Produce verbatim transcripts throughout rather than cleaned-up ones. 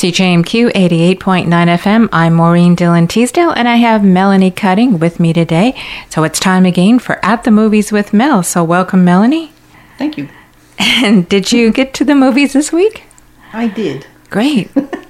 C J M Q eighty-eight point nine F M. I'm Maureen Dillon Teasdale, and I have Melanie Cutting with me today. So it's time again for At the Movies with Mel. So welcome, Melanie. Thank you. And did you get to the movies this week? I did. Great.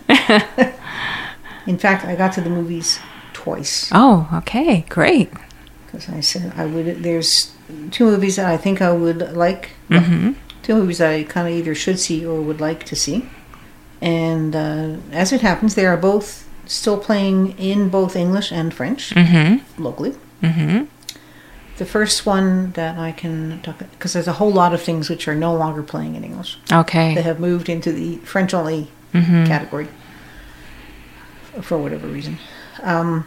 In fact, I got to the movies twice. Oh, okay. Great. Because I said I would. There's two movies that I think I would like. Mm-hmm. Well, two movies that I kind of either should see or would like to see. And uh, as it happens, they are both still playing in both English and French Mm-hmm. locally. Mm-hmm. The first one that I can talk, because there's a whole lot of things which are no longer playing in English. Okay. They have moved into the French-only Mm-hmm. category for whatever reason. Um,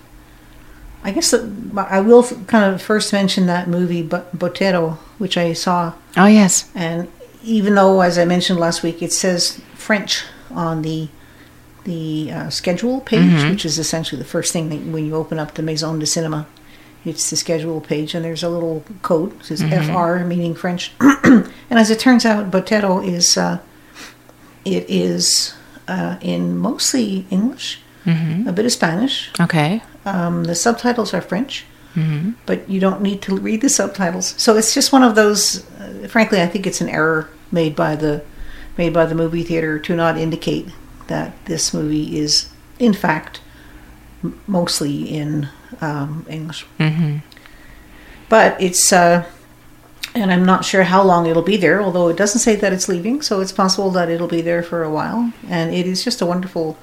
I guess that I will kind of first mention that movie, Botero, which I saw. Oh, yes. And even though, as I mentioned last week, it says French on the the uh, schedule page, Mm-hmm. which is essentially the first thing that when you open up the Maison de Cinema, it's the schedule page, and there's a little code. It says Mm-hmm. F R, meaning French. And as it turns out, Botero is uh, it is uh, in mostly English, Mm-hmm. a bit of Spanish. Okay. Um, the subtitles are French. Mm-hmm. But you don't need to read the subtitles. So it's just one of those. Uh, frankly, I think it's an error made by the made by the movie theater to not indicate that this movie is, in fact, m- mostly in um, English. Mm-hmm. But it's, uh, and I'm not sure how long it'll be there. Although it doesn't say that it's leaving, so it's possible that it'll be there for a while. And it is just a wonderful,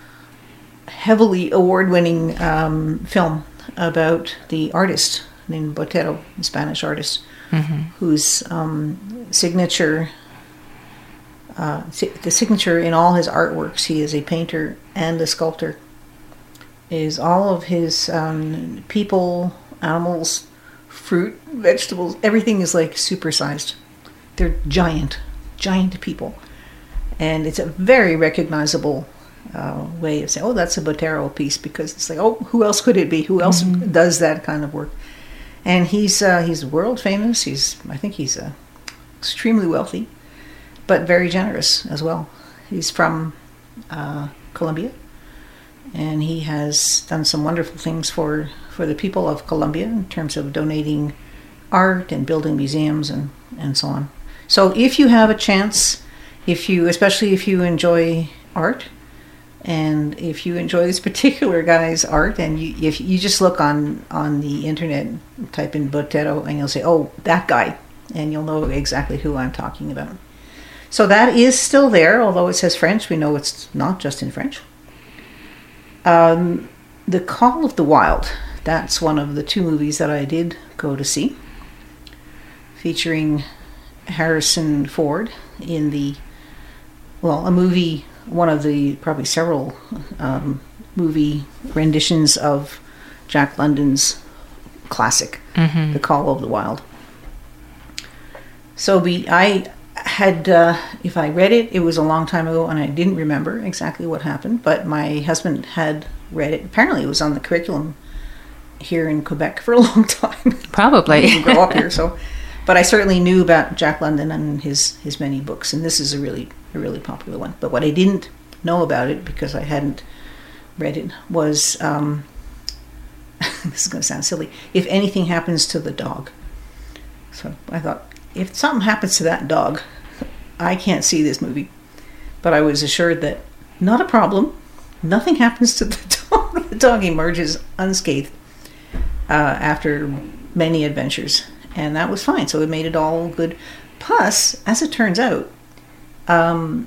heavily award-winning um, film about the artist named Botero, a Spanish artist, Mm-hmm. whose um, signature, uh, si- the signature in all his artworks, he is a painter and a sculptor, is all of his um, people, animals, fruit, vegetables, everything is like supersized. They're giant, giant people. And it's a very recognizable Uh, way of saying, oh, that's a Botero piece, because it's like, oh, who else could it be? Who else Mm-hmm. does that kind of work? And he's uh, he's world famous. He's I think he's uh, extremely wealthy, but very generous as well. He's from uh, Colombia, and he has done some wonderful things for for the people of Colombia in terms of donating art and building museums and and so on. So if you have a chance, if you especially if you enjoy art. And if you enjoy this particular guy's art, and you, if you just look on, on the internet, type in Botero, and you'll say, oh, that guy, and you'll know exactly who I'm talking about. So that is still there, although it says French. We know it's not just in French. Um, The Call of the Wild, that's one of the two movies that I did go to see, featuring Harrison Ford in the, well, a movie... one of the probably several um, movie renditions of Jack London's classic, Mm-hmm. The Call of the Wild. So we, I had, uh, if I read it, it was a long time ago, and I didn't remember exactly what happened, but my husband had read it. Apparently it was on the curriculum here in Quebec for a long time. Probably. I didn't grow up here, so... But I certainly knew about Jack London and his, his many books, and this is a really a really popular one. But what I didn't know about it, because I hadn't read it, was, um, this is going to sound silly, if anything happens to the dog. So I thought, if something happens to that dog, I can't see this movie. But I was assured that not a problem, nothing happens to the dog. The dog emerges unscathed uh, after many adventures. And that was fine. So it made it all good. Plus, as it turns out, um,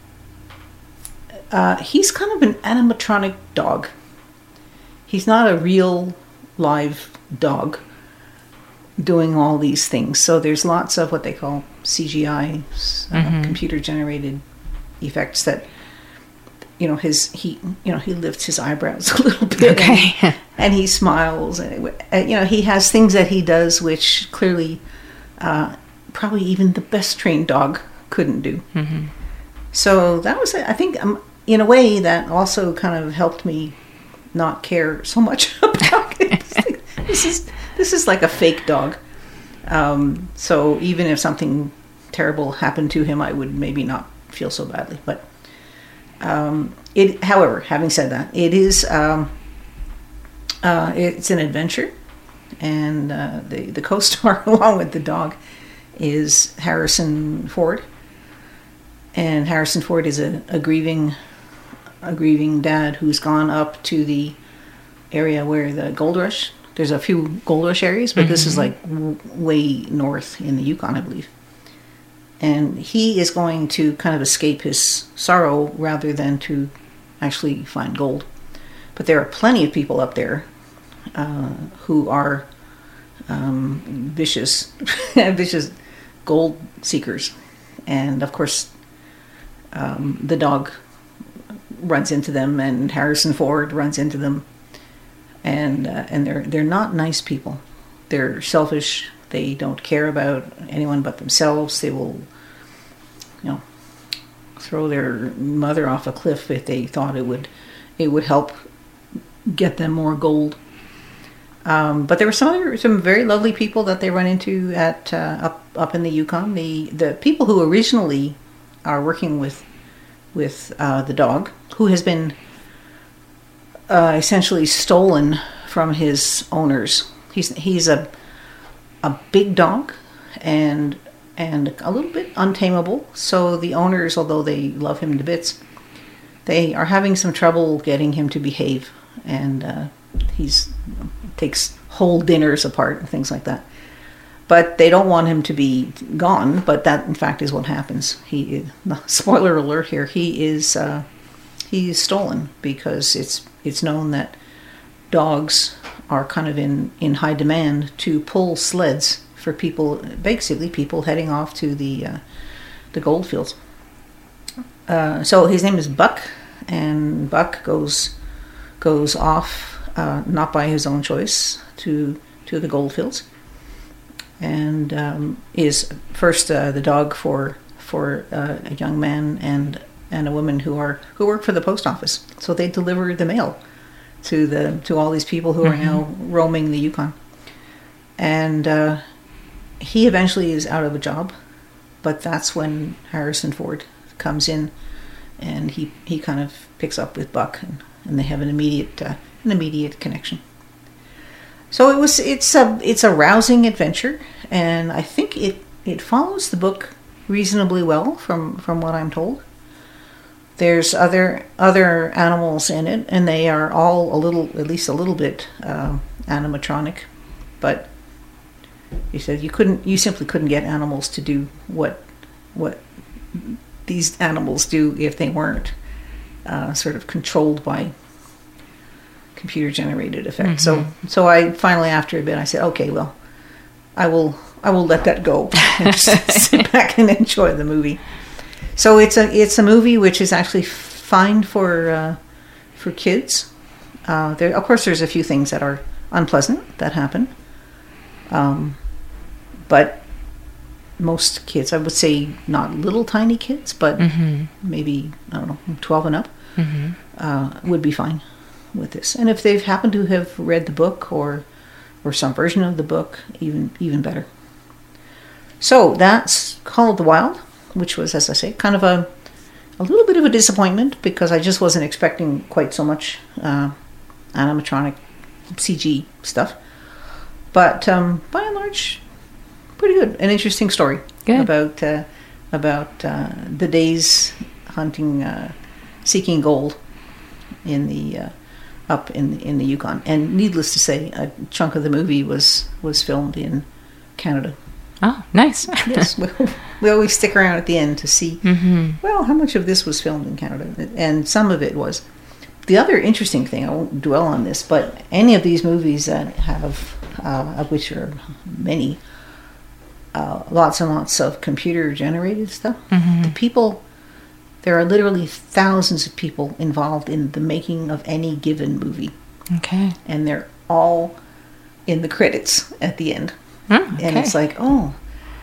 uh, he's kind of an animatronic dog. He's not a real live dog doing all these things. So there's lots of what they call C G I, uh, Mm-hmm. computer-generated effects that, you know, his he you know he lifts his eyebrows a little bit. Okay. And, and he smiles, and uh, you know he has things that he does which clearly uh, probably even the best trained dog couldn't do. Mm-hmm. So that was, I think, um, in a way that also kind of helped me not care so much about it. This is this is like a fake dog. Um, so even if something terrible happened to him, I would maybe not feel so badly. But Um, it, however, having said that, it is um, uh, it's an adventure, and uh, the the co-star along with the dog is Harrison Ford, and Harrison Ford is a, a grieving a grieving dad who's gone up to the area where the gold rush. There's a few gold rush areas, but mm-hmm. this is like w- way north in the Yukon, I believe. And he is going to kind of escape his sorrow rather than to actually find gold. But there are plenty of people up there uh, who are um, vicious, vicious gold seekers. And of course, um, the dog runs into them, and Harrison Ford runs into them. And uh, and they're they're not nice people. They're selfish. They don't care about anyone but themselves. They will, you know, throw their mother off a cliff if they thought it would, it would help get them more gold. Um, but there were some other, some very lovely people that they run into at uh, up up in the Yukon. The the people who originally are working with with uh, the dog, who has been uh, essentially stolen from his owners. He's he's a a big dog, and and a little bit untamable. So the owners, although they love him to bits, they are having some trouble getting him to behave, and uh, he's takes whole dinners apart and things like that. But they don't want him to be gone. But that, in fact, is what happens. He, spoiler alert here, he is uh, he is stolen because it's it's known that dogs are kind of in, in high demand to pull sleds for people, basically people heading off to the uh, the gold fields. Uh, so his name is Buck, and Buck goes goes off, uh, not by his own choice, to to the gold fields, and um, is first uh, the dog for for uh, a young man and and a woman who are who work for the post office. So they deliver the mail to the to all these people who are mm-hmm. now roaming the Yukon. And uh, he eventually is out of a job, but that's when Harrison Ford comes in, and he, he kind of picks up with Buck, and, and they have an immediate uh, an immediate connection. So it was it's a it's a rousing adventure, and I think it, it follows the book reasonably well from, from what I'm told. There's other other animals in it, and they are all a little, at least a little bit uh, animatronic. But you said you couldn't, you simply couldn't get animals to do what what these animals do if they weren't uh, sort of controlled by computer generated effects. Mm-hmm. So so I finally, after a bit, I said, okay, well, I will I will let that go and just sit back and enjoy the movie. So it's a it's a movie which is actually fine for uh, for kids. Uh, there, of course, there's a few things that are unpleasant that happen, um, but most kids, I would say, not little tiny kids, but mm-hmm. maybe I don't know, twelve and up, mm-hmm. uh, would be fine with this. And if they've happened to have read the book or or some version of the book, even even better. So that's Call of the Wild, which was, as I say, kind of a a little bit of a disappointment because I just wasn't expecting quite so much uh, animatronic C G stuff. But um, by and large, pretty good. An interesting story good. about uh, about uh, the days hunting, uh, seeking gold in the uh, up in the, in the Yukon. And needless to say, a chunk of the movie was was filmed in Canada. Oh, nice. Yes, we, we always stick around at the end to see, mm-hmm. well, how much of this was filmed in Canada. And some of it was. The other interesting thing, I won't dwell on this, but any of these movies that have, uh, of which are many, uh, lots and lots of computer-generated stuff, mm-hmm. the people, there are literally thousands of people involved in the making of any given movie. Okay. And they're all in the credits at the end. Oh, okay. And it's like, oh,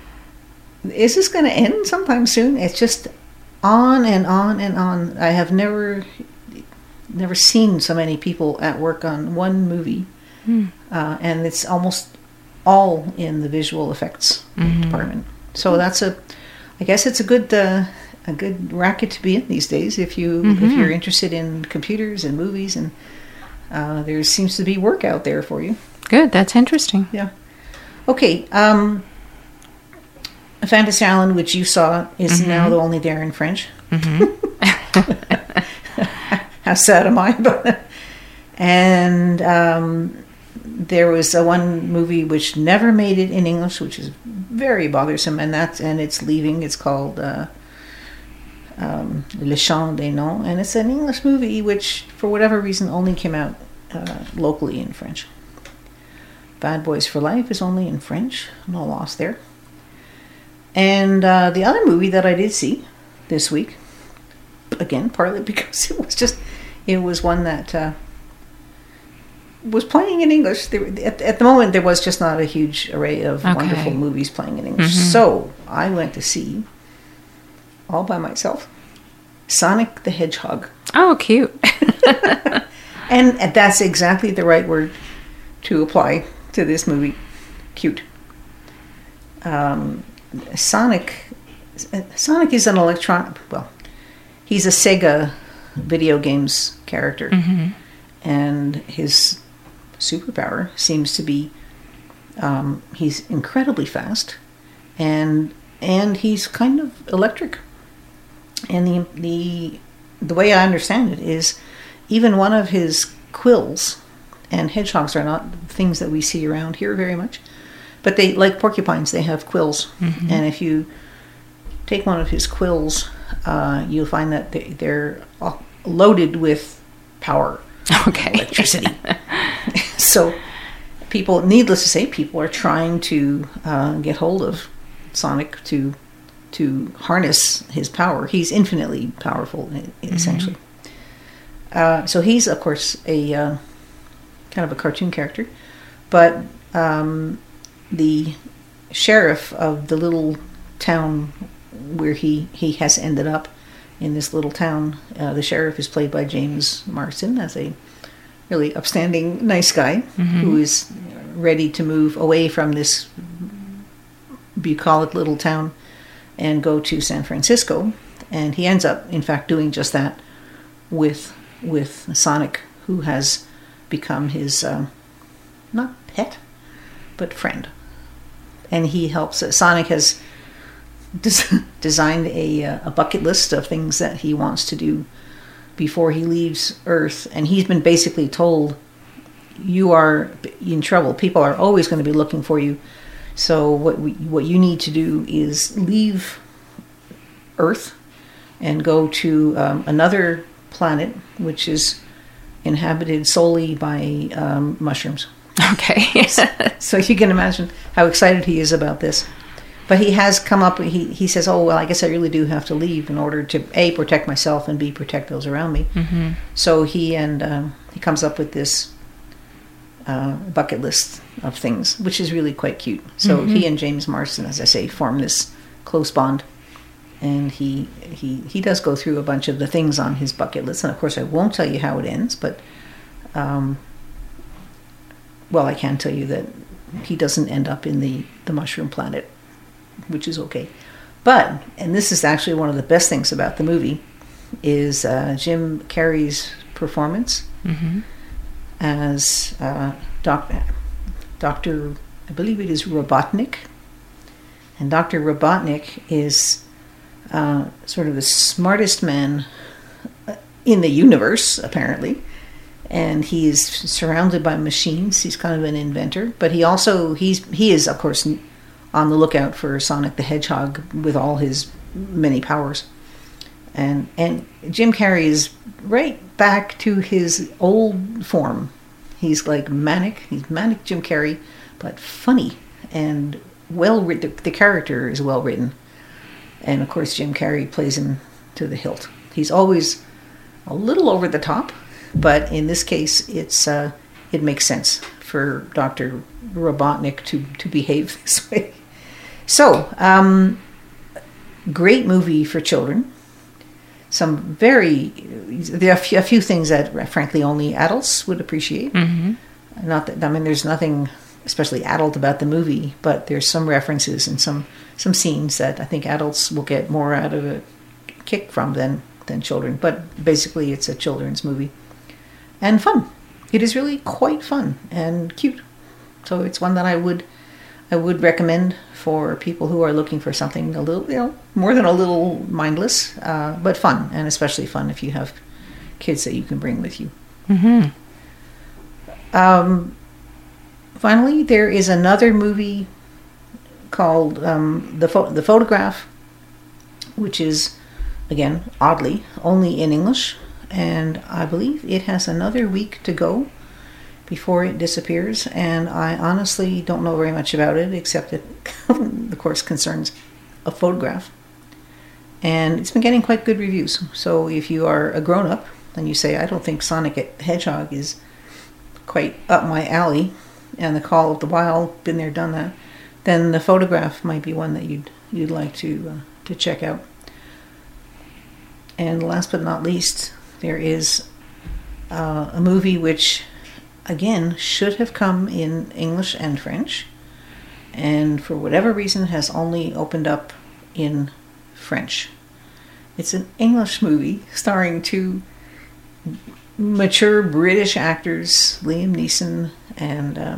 is this going to end sometime soon? It's just on and on and on. I have never, never seen so many people at work on one movie, mm. uh, and it's almost all in the visual effects mm-hmm. department. So that's a, I guess it's a good, uh, a good racket to be in these days if you mm-hmm. if you're interested in computers and movies, and uh, there seems to be work out there for you. Good, that's interesting. Yeah. Okay. Um, Fantasy Island, which you saw, is mm-hmm. now only there in French. Mm-hmm. How sad am I about it? And um, there was a one movie which never made it in English, which is very bothersome, and that's and it's leaving. It's called uh, um, Le Chant des Noms, and it's an English movie which, for whatever reason, only came out uh, locally in French. Bad Boys for Life is only in French. No loss there. And uh, the other movie that I did see this week, again, partly because it was just, it was one that uh, was playing in English. There, at, at the moment, there was just not a huge array of okay. wonderful movies playing in English. Mm-hmm. So I went to see, all by myself, Sonic the Hedgehog. Oh, cute. and, and that's exactly the right word to apply to this movie. Cute. Um, Sonic, Sonic is an electronic, well, he's a Sega video games character. Mm-hmm. And his superpower seems to be, um, he's incredibly fast, and and he's kind of electric. And the the the way I understand it is, even one of his quills, and hedgehogs are not things that we see around here very much, but they, like porcupines, they have quills. Mm-hmm. And if you take one of his quills, uh, you'll find that they, they're loaded with power. Okay. Electricity. So people, needless to say, people are trying to uh, get hold of Sonic to to harness his power. He's infinitely powerful, essentially. Mm-hmm. Uh, so he's, of course, a uh, kind of a cartoon character. But um, the sheriff of the little town where he, he has ended up, in this little town, uh, the sheriff is played by James Marsden as a really upstanding, nice guy mm-hmm. who is ready to move away from this bucolic little town and go to San Francisco. And he ends up, in fact, doing just that with with Sonic, who has become his, uh, not pet, but friend. And he helps, uh, Sonic has Des- designed a uh, a bucket list of things that he wants to do before he leaves Earth, and he's been basically told, you are in trouble. People are always going to be looking for you. So what we, what you need to do is leave Earth and go to um, another planet, which is inhabited solely by um, mushrooms. Okay. so, so you can imagine how excited he is about this. But he has come up, he, he says, oh, well, I guess I really do have to leave in order to, A, protect myself, and B, protect those around me. Mm-hmm. So he and um, he comes up with this uh, bucket list of things, which is really quite cute. So mm-hmm. he and James Marsden, as I say, form this close bond. And he, he, he does go through a bunch of the things on his bucket list. And, of course, I won't tell you how it ends, but, um, well, I can tell you that he doesn't end up in the, the mushroom planet, which is okay. But, and this is actually one of the best things about the movie, is uh, Jim Carrey's performance mm-hmm. as uh, doc, Doctor, I believe it is Robotnik. And Doctor Robotnik is uh, sort of the smartest man in the universe, apparently. And he is surrounded by machines. He's kind of an inventor. But he also, he's he is, of course, on the lookout for Sonic the Hedgehog with all his many powers. And and Jim Carrey is right back to his old form. He's like manic. He's manic Jim Carrey, but funny and well written. The character is well written. And of course, Jim Carrey plays him to the hilt. He's always a little over the top, but in this case, it's uh, it makes sense for Doctor Robotnik to, to behave this way. So, um, great movie for children. Some very, there are a few, a few things that, frankly, only adults would appreciate. Mm-hmm. Not that, I mean, there's nothing especially adult about the movie, but there's some references and some, some scenes that I think adults will get more out of it kick from than than children. But basically, it's a children's movie and fun. It is really quite fun and cute. So it's one that I would I would recommend for people who are looking for something a little, you know, more than a little mindless, uh, but fun, and especially fun if you have kids that you can bring with you. Mm-hmm. Um, finally, there is another movie called um, the Pho- the Photograph, which is, again, oddly, only in English, and I believe it has another week to go before it disappears, and I honestly don't know very much about it, except it, of course, concerns a photograph. And it's been getting quite good reviews. So if you are a grown-up and you say, I don't think Sonic the Hedgehog is quite up my alley, and The Call of the Wild, been there, done that, then the Photograph might be one that you'd you'd like to uh, to check out. And last but not least, there is uh, a movie which, again, should have come in English and French, and for whatever reason has only opened up in French. It's an English movie starring two mature British actors, Liam Neeson and uh,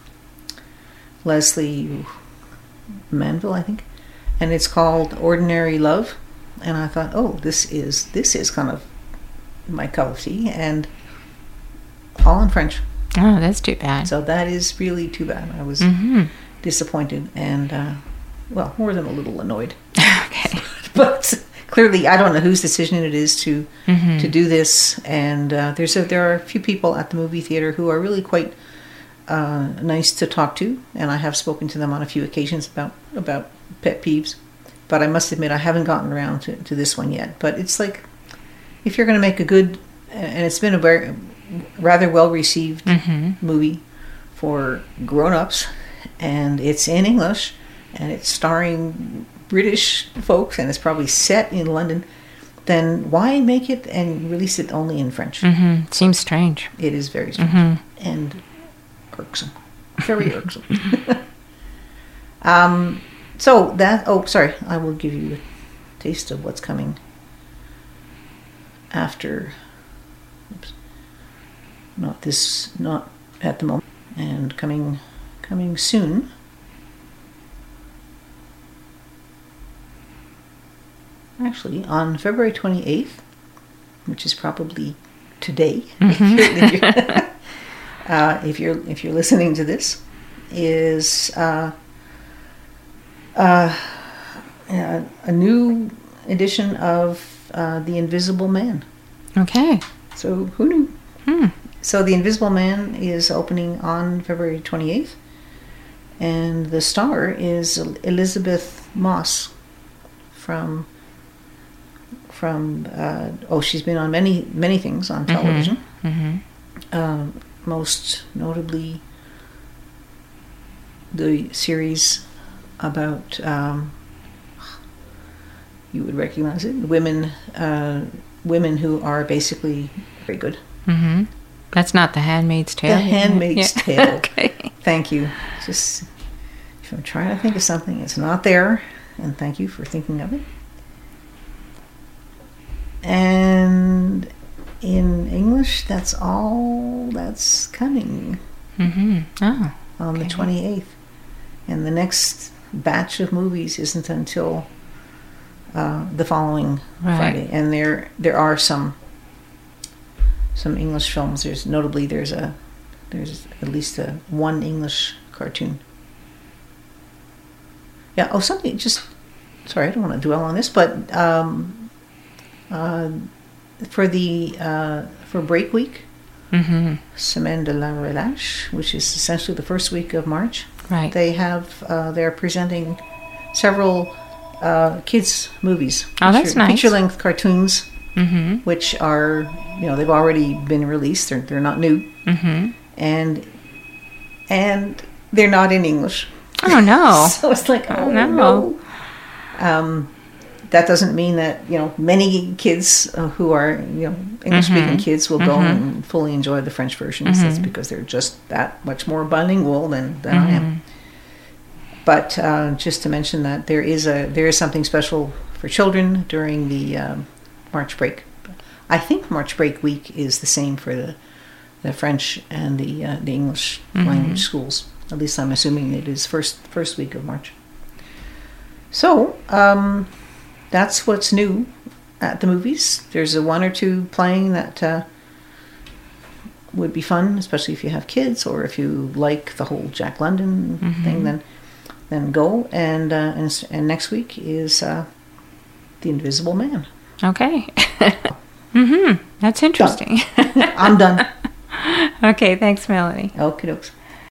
Leslie Manville, I think, and it's called Ordinary Love. And I thought, oh, this is this is kind of my cup of tea, and all in French. Oh, that's too bad. So that is really too bad. I was mm-hmm. disappointed and, uh, well, more than a little annoyed. Okay. But clearly, I don't know whose decision it is to mm-hmm. to do this. And uh, there's a, there are a few people at the movie theater who are really quite uh, nice to talk to, and I have spoken to them on a few occasions about about pet peeves. But I must admit, I haven't gotten around to, to this one yet. But it's like, if you're going to make a good, and it's been a very, rather well-received mm-hmm. movie for grown-ups, and it's in English, and it's starring British folks, and it's probably set in London, then why make it and release it only in French? Mm-hmm. Seems strange. It is very strange. Mm-hmm. And irksome. Very irksome. um... So that, oh, sorry, I will give you a taste of what's coming after, oops, not this, not at the moment, and coming, coming soon. Actually, on February twenty-eighth, which is probably today, mm-hmm. if, you're, if, you're, uh, if you're if you're listening to this, is uh, Uh, uh, a new edition of uh, The Invisible Man. Okay. So who knew? Hmm. So The Invisible Man is opening on February twenty-eighth, and the star is Elizabeth Moss from from uh, oh she's been on many many things on television. Mm-hmm. Um, most notably the series about, um, you would recognize it, women uh, women who are basically very good. Mm-hmm. That's not The Handmaid's Tale. The Handmaid's yeah. Tale. Okay. Thank you. Just, if I'm trying to think of something, it's not there, and thank you for thinking of it. And in English, that's all that's coming. Mm-hmm. Oh. On okay. the twenty-eighth. And the next batch of movies isn't until uh, the following right. Friday, and there there are some some English films. There's notably there's a there's at least a one English cartoon. Yeah. Oh, something. Just sorry, I don't want to dwell on this, but um, uh, for the uh, for break week, mm-hmm. Semaine de la Relâche, which is essentially the first week of March. Right. They have, uh, they're presenting several uh, kids' movies. Oh, that's feature, nice. Feature-length cartoons, mm-hmm. which are, you know, they've already been released. They're, they're not new. Mm-hmm. And and they're not in English. Oh, no. So it's like, oh, oh no. no. Um, that doesn't mean that, you know, many kids uh, who are, you know, English-speaking mm-hmm. kids will mm-hmm. go and fully enjoy the French versions. Mm-hmm. That's because they're just that much more bilingual than, than mm-hmm. I am. But uh, just to mention that there is a there is something special for children during the um, March break. I think March break week is the same for the the French and the uh, the English mm-hmm. language schools. At least I'm assuming it is first first week of March. So um, that's what's new at the movies. There's a one or two playing that uh, would be fun, especially if you have kids or if you like the whole Jack London mm-hmm. thing. Then then go and uh, and, and next week is uh, The Invisible Man. Okay. mm-hmm. That's interesting. Done. I'm done. Okay, thanks, Melanie. Okie dokes.